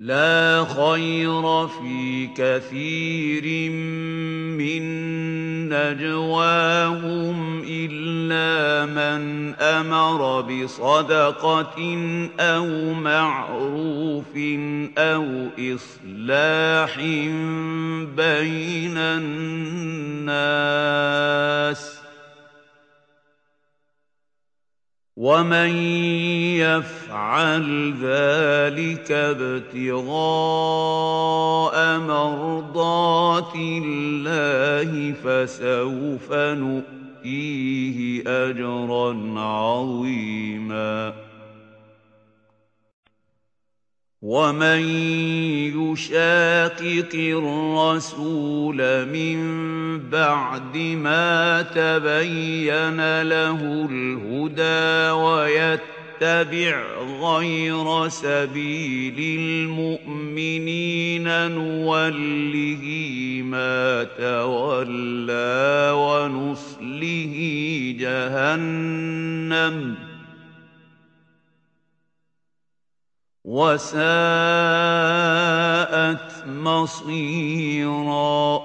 لا خير في كثير من نجواهم إلا من أمر بصدقة أو معروف أو إصلاح بين الناس ومن يفعل ذلك ابتغاء مرضات الله فسوف نؤتيه أجرا عظيما ومن يشاقق الرسول من بعد ما تبين له الهدى ويتبع غير سبيل المؤمنين نوله ما تولى ونصله جهنم وساءت مصيرا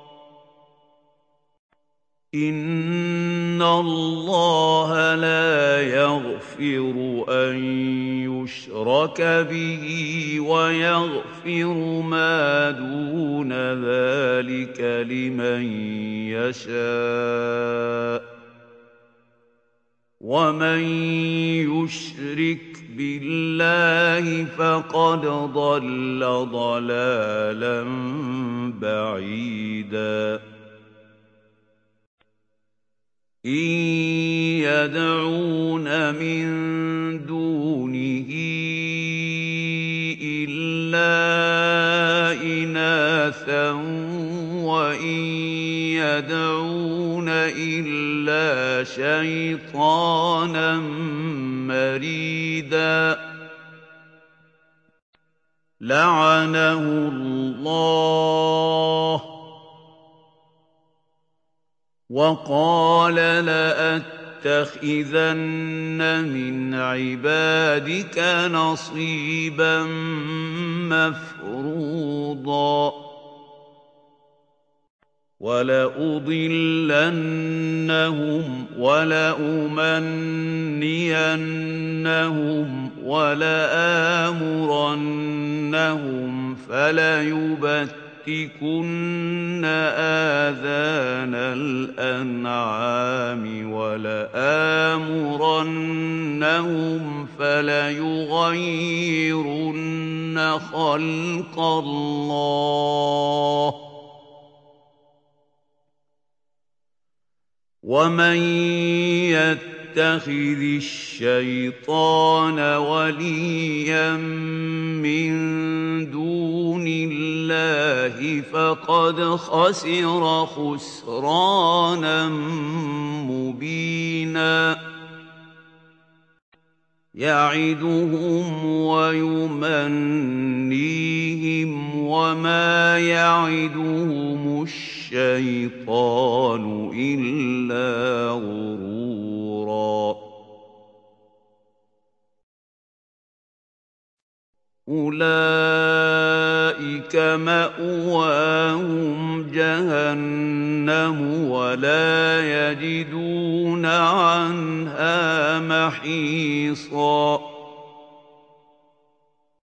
إن الله لا يغفر أن يشرك به ويغفر ما دون ذلك لمن يشاء ومن يشرك بالله فقد ضل ضلالا بعيدا إن يدعون من دونه إلا إناثا وإن يدعون إلا شيطانا مريدا لعنه الله وقال لأتخذن من عبادك نصيبا مفروضا ولأضلنهم ولأمنينهم ولآمرنهم فليبتكن آذان الأنعام ولآمرنهم فليغيرن خلق الله ومن يتخذ الشيطان وليا من دون الله فقد خسر خسرانا مبينا يعدهم ويمنيهم وما يعدهم الشيطان إلا غرورا أولئك مأواهم جهنم ولا يجدون عنها محيصا